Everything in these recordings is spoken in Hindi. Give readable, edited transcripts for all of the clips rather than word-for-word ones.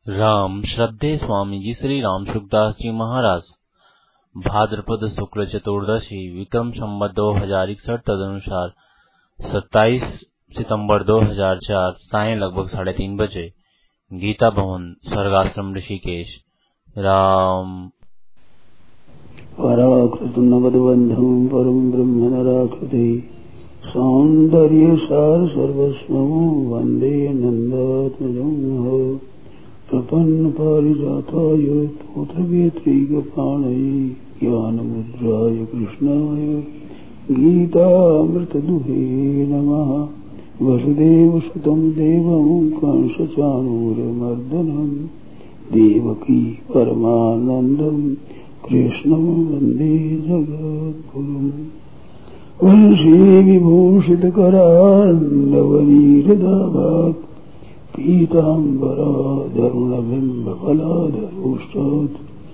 राम श्रद्धेय स्वामी जी श्री राम सुखदास जी महाराज। भाद्रपद शुक्ल चतुर्दशी विक्रम संवत 2061 तदनुसार 27 सितंबर 2004 सायं लगभग 3:30 बजे गीता भवन स्वर्गाश्रम ऋषिकेश। राम पराकृतनवद्बन्धं परं ब्रह्म नराकृते सौन्दर्य सार सर्वस्वं वन्दे नन्दात्मजं प्रपन्न पारिजाताय तोत्रवेत्रैकपाणये ज्ञानमुद्राय कृष्णाय गीतामृतदुहे नमः। वसुदेवसुतं देवं कंसचाणूरमर्दनं देवकी परमानन्दं कृष्णं वन्दे जगद्गुरुम्। वंशी विभूषितकरान्नवनीरदाभात् पीताम्बराधरुणबिम्बफलाधरोष्टात्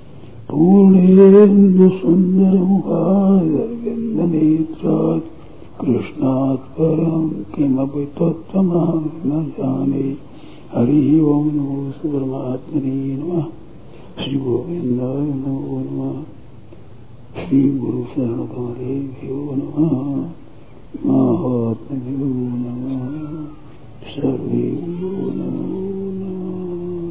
पूर्णेन्दुसुन्दरमुखादरविन्दनेत्रात् कृष्णात् परं किमपि तत्त्वमहं न जाने। हरिः ओं नमो परमात्मने नमः। श्री गोविन्दाय नमो नमः। श्री गुरु शरणकमलेभ्यो नमः। महात्मभ्यो नमः। सर्वेभ्यो नमो नमः।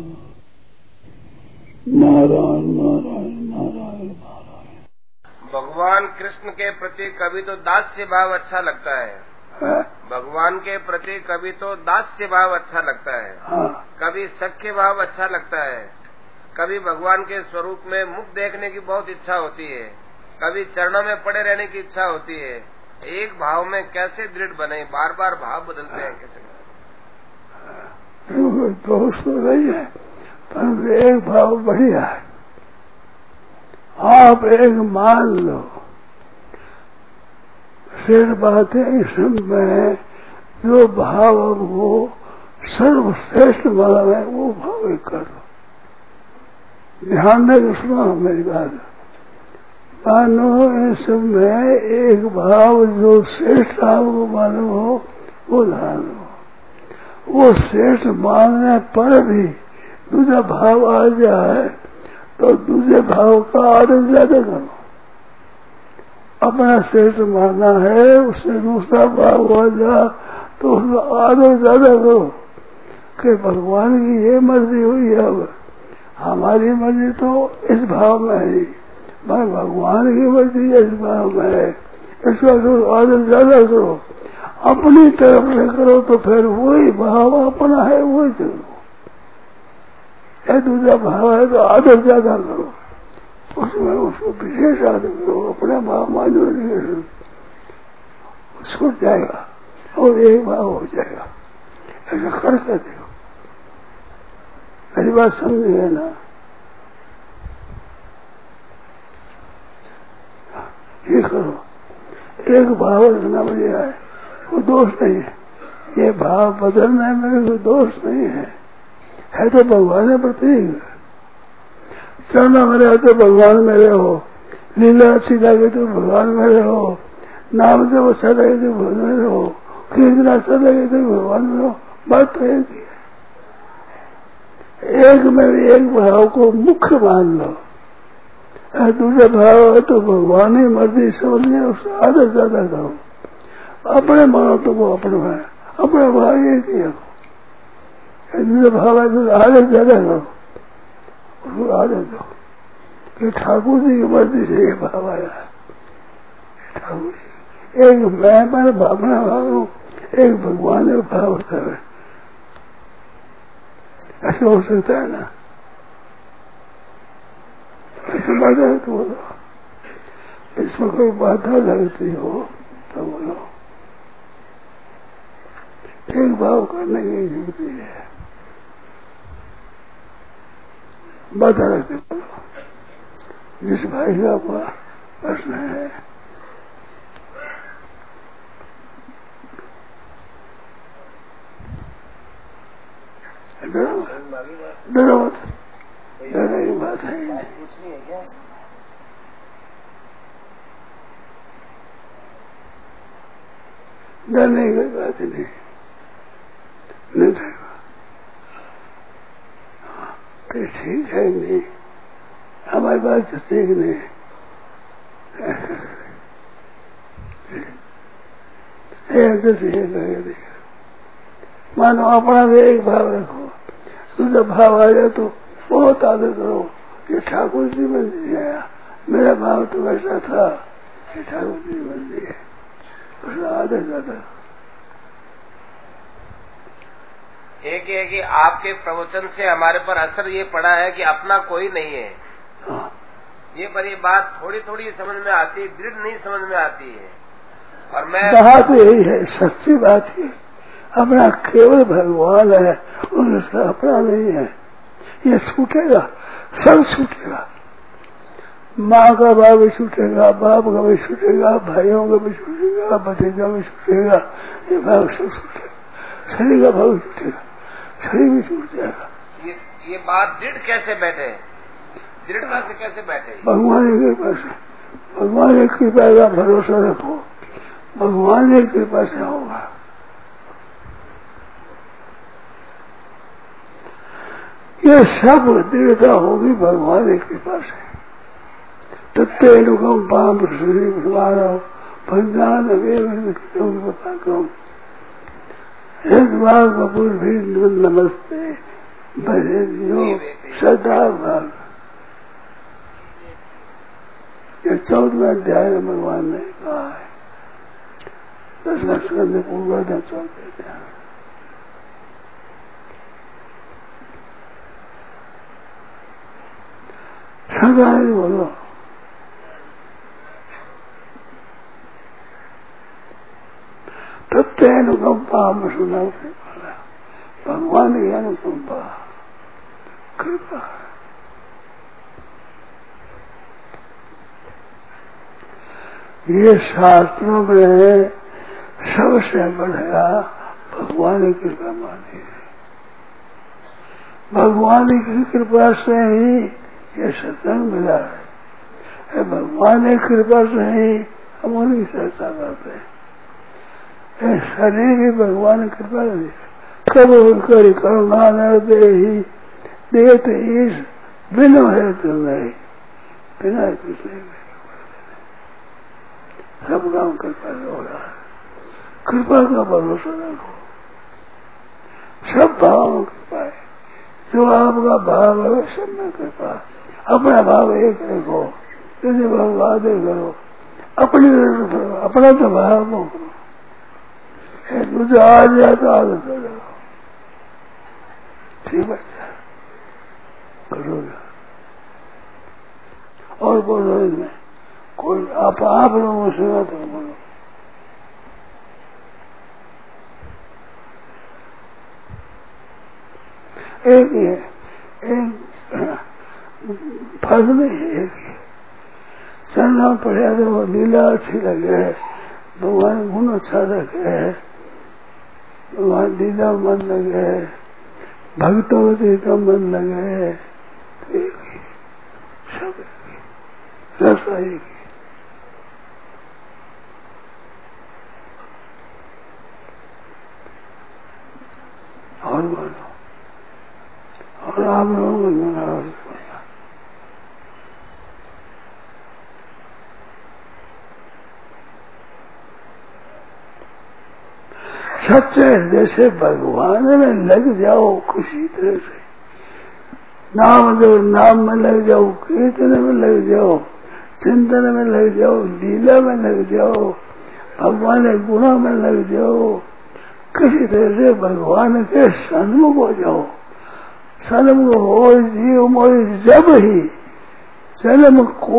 नारायण नारायण नारायण नारायण। भगवान कृष्ण के प्रति कभी तो दास्य भाव अच्छा लगता है, भगवान के प्रति कभी तो दास्य भाव अच्छा लगता है, कभी सख्य भाव अच्छा लगता है, कभी भगवान के स्वरूप में मुख देखने की बहुत इच्छा होती है, कभी चरणों में पड़े रहने की इच्छा होती है। एक भाव में कैसे दृढ़ बने, बार बार भाव बदलते हैं कैसे? दोष तो नहीं है, पर एक भाव बढ़िया है। आप एक मान लो, सिर बातें इसमें जो भाव वो सर्वश्रेष्ठ माना है वो भाव एक करो। ध्यान दे सुनो मेरी बात। मानो इसमें एक भाव जो श्रेष्ठ आपको मालूम हो वो ध्यान लो। वो श्रेष्ठ मानने पर भी दूसरा भाव आ जाए तो दूसरे भाव का आदर ज्यादा करो। अपना श्रेष्ठ मानना है, उससे दूसरा भाव आ जाए तो उसका आदर ज्यादा करो कि भगवान की ये मर्जी हुई है। अब हमारी मर्जी तो इस भाव में है, भगवान की मर्जी इस भाव में है, इसका तो आदर ज्यादा करो। अपनी तरफ से करो तो फिर वही भाव अपना है वही चलो। दूसरा भाव है तो आदर ज्यादा करो, उसमें उसको विशेष आदर करो। अपने भाव मानो छूट जाएगा और एक भाव हो जाएगा। ऐसा करके देखो। मेरी बात समझिए ना। ये करो, एक भाव रखना बढ़िया है, वो दोष नहीं है। ये भाव बदलना मेरे को दोष नहीं है तो भगवान है प्रतीक। चढ़ना मेरे तो भगवान मेरे हो, लीला अच्छी लगे तो भगवान मेरे हो, नाम जब अच्छा लगे तो भगवान मेरे हो, कीर्तन अच्छा लगे तो भगवान मेरे हो। बात तो एक ही है। एक मेरे एक भाव को मुख्य मान लो, दूसरा भाव है तो भगवान ही मर्जी समझिए, उससे आदर ज्यादा करो। अपने मानो तो वो अपने है, अपने भाव एक ही है। दूसरा भाव है तो आदर ज्यादा करो, उसको आदर दो कि ठाकुर जी की मर्जी से ये भाव आया है। ठाकुर जी एक मैं पर भावना भाव, एक भगवान का भाव होता है। ऐसा हो सकता है ना? ऐसी बात है तो बोलो। इसमें कोई बाधा लगती हो तो बोलो। एक भाव करने की जरूरत है, बाधा लगती बोलो। जिस भाई का प्रश्न है डरो मत, डरने की बात है नहीं। डरने की बात नहीं, नहीं कि ठीक है नहीं, हमारी बात तो ठीक नहीं। मानो अपना भी एक भाव रखो, दूसरा भाव आ जाए तो बहुत आदर करो। ये ठाकुर जी बन गया, मेरा भाव तो वैसा था, ये ठाकुर जी बन गया, उसका आदर करता। एक है कि आपके प्रवचन से हमारे पर असर ये पड़ा है कि अपना कोई नहीं है। हाँ। ये पर ये बात थोड़ी थोड़ी समझ में आती है, दृढ़ नहीं समझ में आती है। और मैं बात यही है, सच्ची बात है, अपना केवल भगवान है, उनका अपना नहीं है। ये छूटेगा, सब छूटेगा, माँ का भाव भी छूटेगा, बाप का भी छूटेगा, भाइयों का भी छूटेगा, भतीजा भी छूटेगा, ये भाव सब छूटेगा, शरीर का भाव छूटेगा, शरीर भी छूट जाएगा। ये बात दृढ़ कैसे बैठे, दृढ़ता से कैसे बैठे? भगवान की कृपा से, भगवान की कृपा का भरोसा रखो, भगवान की कृपा से होगा। ये सब दृढ़ता होगी भगवान की कृपा से। तत्व पाप श्री भगवान पंजान बता करो बपुर भी नमस्ते बड़े सदा भाग। ये 14वें अध्याय में भगवान ने कहा है, 10वें स्कंद पूर्व 14वें अध्याय। सदा ही बोलो, तत्व अनुकंपा में सुना भगवान की अनुकंपा कृपा। ये शास्त्रों में सबसे बढ़िया भगवान की कृपा मानी है। भगवान की कृपा से ही ये सत्संग मिला है, भगवान की कृपा से ही हम उन्हीं चर्चा करते हैं। शरीर भी भगवान की कृपा है। कब कर करुणा न दे ही देत ईश बिनो है तो नहीं, बिना कुछ नहीं, सब काम कृपा हो रहा है। कृपा का भरोसा रखो, सब भाव में कृपा है। जो आपका भाव है सब में कृपा। अपना भाव एक रखो, दूसरे भाव का आदर करो, अपनी अपना तो भाव करो, दूसरा आ जाए तो आदर करो, ठीक है करोगे। और बोलो इनमें कोई आप लोगों से ना तो बोलो। एक ही है, एक फर्ज नहीं है, एक ही चलना पड़े तो वो लीला अच्छी लगे, भगवान गुण अच्छा लगे, भगवान लीला मन लगे, भक्तों का मन लगे, तो एक ही सब एक ही रास्ता एक ही। और बोलो, और आप लोगों को बोला सच्चे जैसे भगवान में लग जाओ खुशी तरह से, नाम जो नाम में लग जाओ, कीर्तन में लग जाओ, चिंतन में लग जाओ, लीला में लग जाओ, भगवान के गुणों में लग जाओ, किसी तरह से भगवान के सन्मुख हो जाओ। सन्मुख हो जीव मोई जब ही जन्म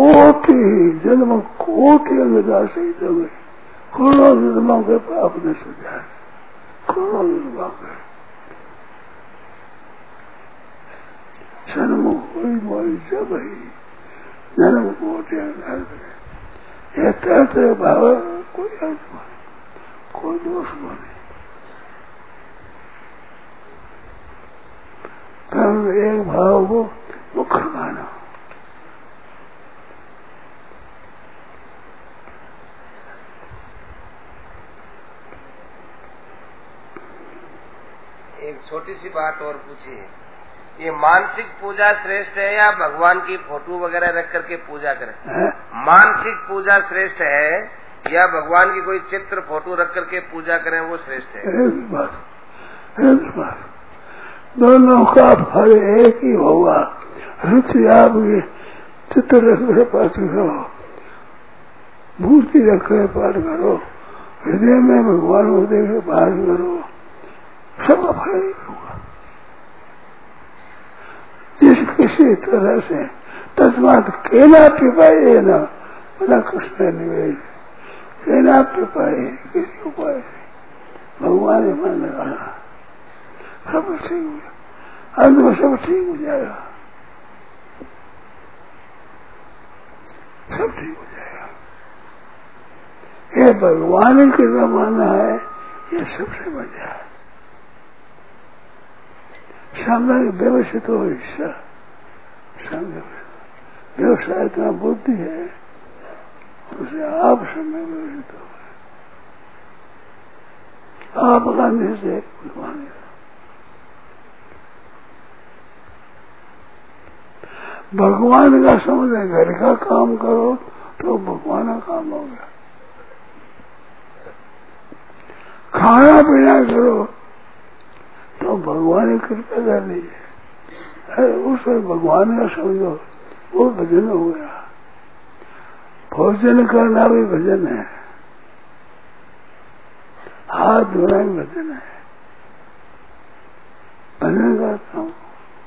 कोटि अंगदार से जब करोड़ों जन्मों के पाप न सुझाए, करोड़ों जन्मों के सन्मुख हुई मोई जब ही जन्म कोटि अंगदार से। यह तरह भाव कोई अर्थ नहीं, कोई दोष नहीं। कर्म एक भाव को मुख्य मानो। एक छोटी सी बात और पूछिए ये मानसिक पूजा श्रेष्ठ है या भगवान की फोटो वगैरह रख करके पूजा करें? मानसिक पूजा श्रेष्ठ है या भगवान की कोई चित्र फोटो रख करके पूजा करें वो श्रेष्ठ है? एक बात दोनों का फल एक ही होगा। रुचि आपकी चित्र रख कर पाठ करो, मूर्ति रख कर पाठ करो, हृदय में भगवान को देख कर पाठ करो, सबका फल एक होगा। जिस किसी तरह से तस्मात केना पिपाए न बना कृष्ण निवेश, केना पिपाए किसी उपाय भगवान ने मान लगा सब ठीक हो गया, अंत में सब ठीक हो जाएगा, सब ठीक हो जाएगा। ये भगवान की मानना है, ये सबसे बढ़िया है। सामने व्यवस्थित हो हिस्सा, सामने व्यवसाय इतना बुद्धि है उसे आप समय व्यवस्थित हो गए, आप गाने से भगवान भगवान का समझ घर का काम करो तो भगवान का काम हो गया। खाना पीना करो तो भगवान की कृपा कर लीजिए, उसमें भगवान का समझो वो भजन हो गया। भोजन करना भी भजन है, हाथ धोना भी भजन है, भजन करता हूँ।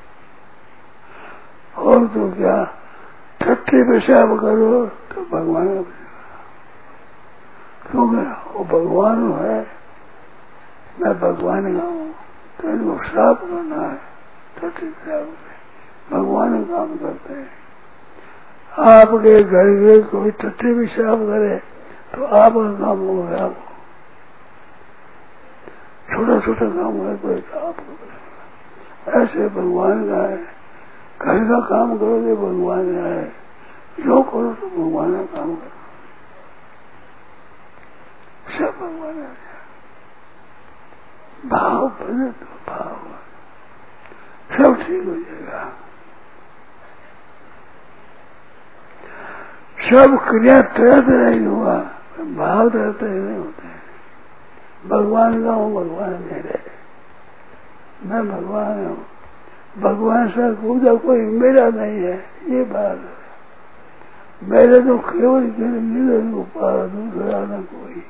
और तो क्या ठट्ठी पेशाब करो तो भगवान का भजन करो, क्योंकि वो भगवान है, मैं भगवान का हूँ, तो इनको श्राप करना है। ठट्ठी पेशाब भगवान काम करते हैं। आपके घर के कोई ठट्ठी पेशाब करे तो आपका काम हो गया, छोटा छोटा काम है कोई आपको। ऐसे भगवान का है, घर का काम करोगे भगवान है, जो करो तो भगवान का काम करो, सब भगवान है। भाव बने तो भाव सब ठीक हो जाएगा। सब क्रिया तरह तरह ही हुआ, भाव तरह तरह नहीं होते। भगवान का हूँ, भगवान मेरे, मैं भगवान हूँ, भगवान से खुदा कोई मेरा नहीं है, ये बात है। मेरे तो केवल गिर गोपाल, दूसरा न कोई।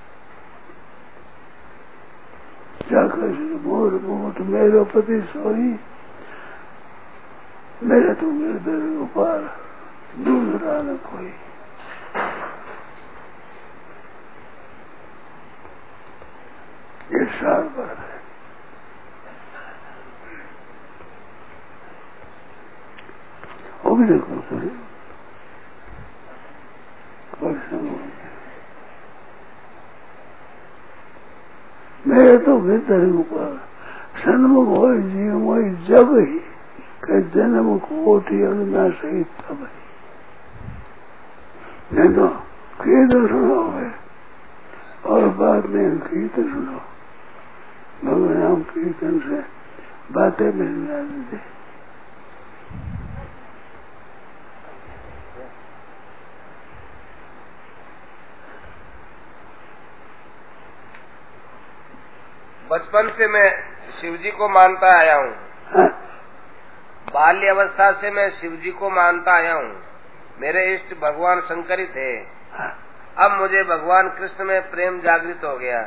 जाकर मोर मोट मेरो पति सोई, मेरे तो गिरधर गोपाल, दूसरा न कोई। ये सार बात है। वो भी देखो मेरे तो गिरधर गोपाल, सन्मुख हो जीव मोई जब ही कि जन्म कोटि अग्ना सही तब ही। नहीं तो कीर्तन सुनो है, और बाद में कीर्तन सुनो, भगवान कीर्तन से बातें मिल जाती थी। बचपन से मैं शिवजी को मानता आया हूँ, बाल्य अवस्था से मैं शिवजी को मानता आया हूँ। मेरे इष्ट भगवान शंकर ही थे। अब मुझे भगवान कृष्ण में प्रेम जागृत हो गया।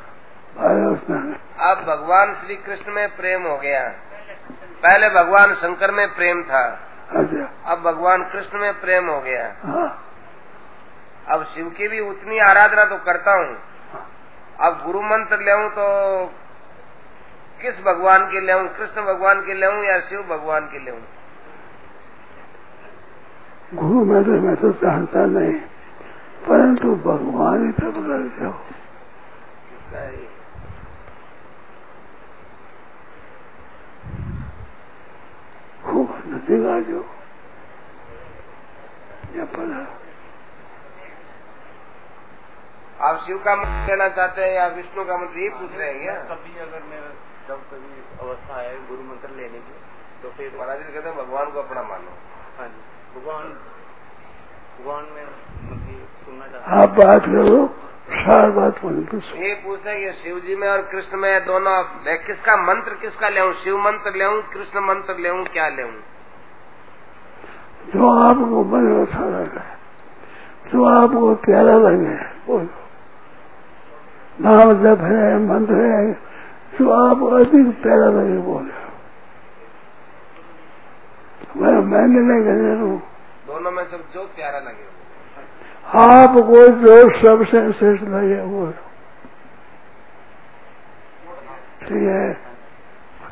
अब भगवान श्री कृष्ण में प्रेम हो गया। पहले भगवान शंकर में प्रेम था, अब भगवान कृष्ण में प्रेम हो गया। अब शिव की भी उतनी आराधना तो करता हूँ। अब गुरु मंत्र लेऊं तो किस भगवान के लेऊं, कृष्ण भगवान के लेऊं या शिव भगवान के लेऊं? गुरु मंत्र मैं तो जानता नहीं, परंतु भगवान ही तब कर जाओ। खूब नजदीक जो या पढ़ा। आप शिव का मंत्र लेना चाहते हैं या विष्णु का मंत्र, ये पूछ रहे हैं क्या? कभी अगर मेरा जब कभी अवस्था आए गुरु मंत्र लेने की तो फिर महाराज जी कहते हैं भगवान को अपना मानो। हाँ जी, भगवान में सुनना चाहते आप बात करो, सार बात बोले तो ये पूछते हैं कि शिव जी में और कृष्ण में दोनों, मैं किसका मंत्र किसका ले, शिव मंत्र ले, कृष्ण मंत्र ले, क्या ले? जो आपको मन में अच्छा लगे, जो आपको प्यारा लगे बोलो। नाम जप है, मंत्र है, जो आपको अधिक प्यारा लगे बोलो। मैंने नहीं कहने लूँ, दोनों में सब जो प्यारा लगे आपको जो सबसे श्रेष्ठ लगे बोलो। ठीक है।